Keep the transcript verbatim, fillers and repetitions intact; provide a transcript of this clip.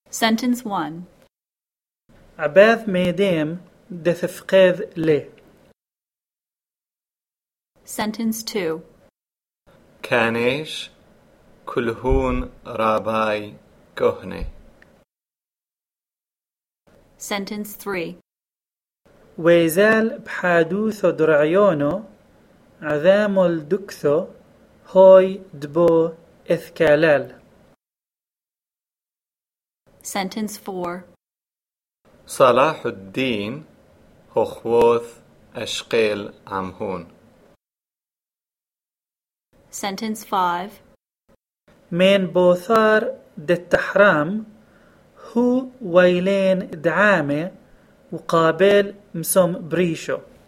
Sentence one. عباذ ميديم دثفقاذ لي. Sentence two. كانيش كلهون راباي كهنة. Sentence three. ويزال بحادوثو درعيونو عذام الدكثو هوي دبو إثكالال. Sentence four. صلاح الدين هخوث أشقيل عمهون. Sentence five. من بوثار دالتحرام هو ويلين دعامة وقابل مسوم بريشو.